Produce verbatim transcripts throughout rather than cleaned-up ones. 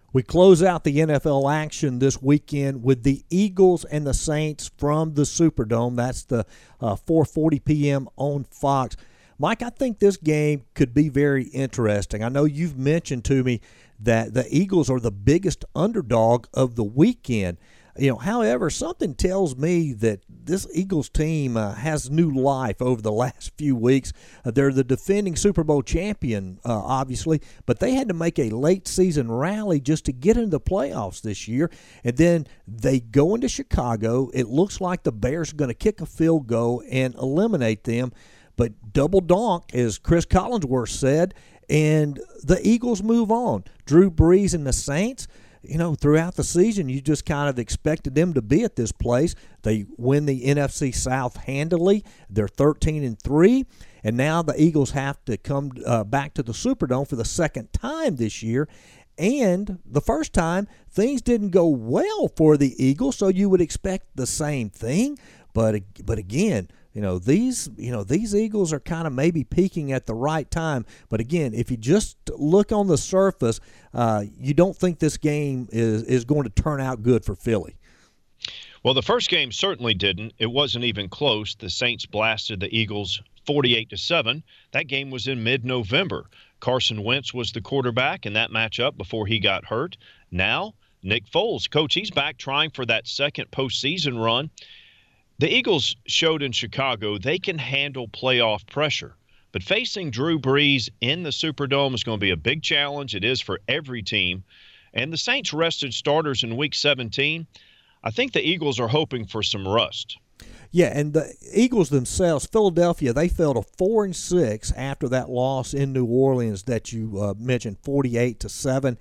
We close out the N F L action this weekend with the Eagles and the Saints from the Superdome. That's the uh, four forty p.m. on Fox. Mike, I think this game could be very interesting. I know you've mentioned to me that the Eagles are the biggest underdog of the weekend. You know, however, something tells me that this Eagles team uh, has new life over the last few weeks. Uh, they're the defending Super Bowl champion, uh, obviously, but they had to make a late-season rally just to get into the playoffs this year. And then they go into Chicago. It looks like the Bears are going to kick a field goal and eliminate them. But double donk, as Chris Collinsworth said, and the Eagles move on. Drew Brees and the Saints, you know, throughout the season, you just kind of expected them to be at this place. They win the N F C South handily. They're thirteen and three, and now the Eagles have to come uh, back to the Superdome for the second time this year. And the first time, things didn't go well for the Eagles, so you would expect the same thing. But but again, you know, these you know these Eagles are kind of maybe peaking at the right time. But again, if you just look on the surface, uh, you don't think this game is, is going to turn out good for Philly. Well, the first game certainly didn't. It wasn't even close. The Saints blasted the Eagles forty-eight to seven. That game was in mid-November. Carson Wentz was the quarterback in that matchup before he got hurt. Now, Nick Foles, coach, he's back trying for that second postseason run. The Eagles showed in Chicago they can handle playoff pressure, but facing Drew Brees in the Superdome is going to be a big challenge. It is for every team. And the Saints rested starters in Week seventeen. I think the Eagles are hoping for some rust. Yeah, and the Eagles themselves, Philadelphia, they fell to four and six after that loss in New Orleans that you uh, mentioned, forty-eight to seven.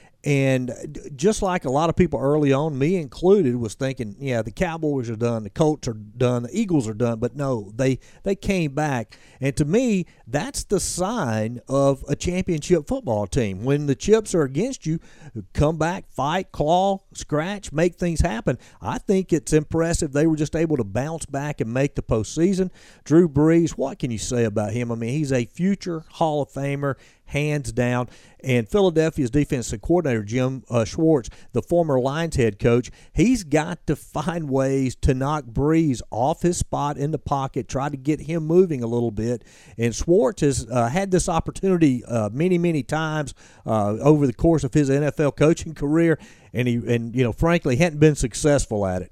And just like a lot of people early on, me included, was thinking, yeah, the Cowboys are done, the Colts are done, the Eagles are done. But no, they they came back. And to me, that's the sign of a championship football team. When the chips are against you, come back, fight, claw, scratch, make things happen. I think it's impressive they were just able to bounce back and make the postseason. Drew Brees, what can you say about him? I mean, he's a future Hall of Famer, hands down. And Philadelphia's defensive coordinator, Jim uh, Schwartz, the former Lions head coach, he's got to find ways to knock Brees off his spot in the pocket, try to get him moving a little bit. And Schwartz has uh, had this opportunity uh, many, many times uh, over the course of his N F L coaching career, and he, and you know, frankly, hadn't been successful at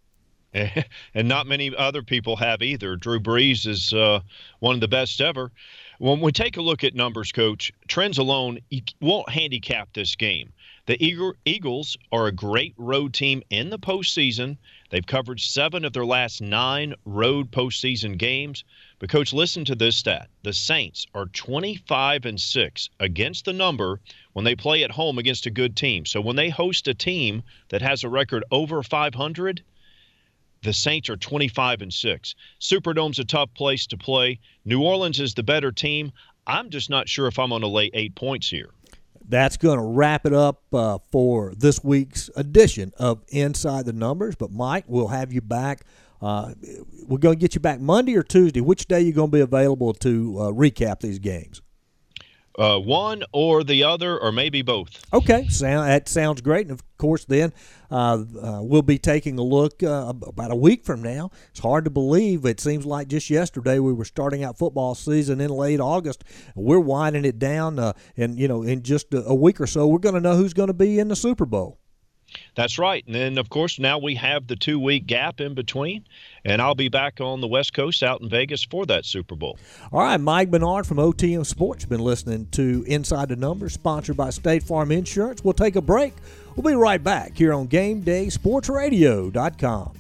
it. And not many other people have either. Drew Brees is uh, one of the best ever. When we take a look at numbers, Coach, trends alone won't handicap this game. The Eagles are a great road team in the postseason. They've covered seven of their last nine road postseason games. But, Coach, listen to this stat. The Saints are twenty-five and six against the number when they play at home against a good team. So when they host a team that has a record over five hundred, the Saints are twenty-five and six. Superdome's a tough place to play. New Orleans is the better team. I'm just not sure if I'm going to lay eight points here. That's going to wrap it up uh, for this week's edition of Inside the Numbers. But, Mike, we'll have you back. Uh, we're going to get you back Monday or Tuesday. Which day are you going to be available to uh, recap these games? Uh, one or the other, or maybe both. Okay, sound, that sounds great. And, of course, then uh, uh, we'll be taking a look uh, about a week from now. It's hard to believe. It seems like just yesterday we were starting out football season in late August. We're winding it down, uh, and, you know, in just a, a week or so, we're going to know who's going to be in the Super Bowl. That's right. And then, of course, now we have the two-week gap in between, and I'll be back on the West Coast out in Vegas for that Super Bowl. All right, Mike Bernard from O T M Sports been listening to Inside the Numbers, sponsored by State Farm Insurance. We'll take a break. We'll be right back here on Game Day Sports Radio dot com.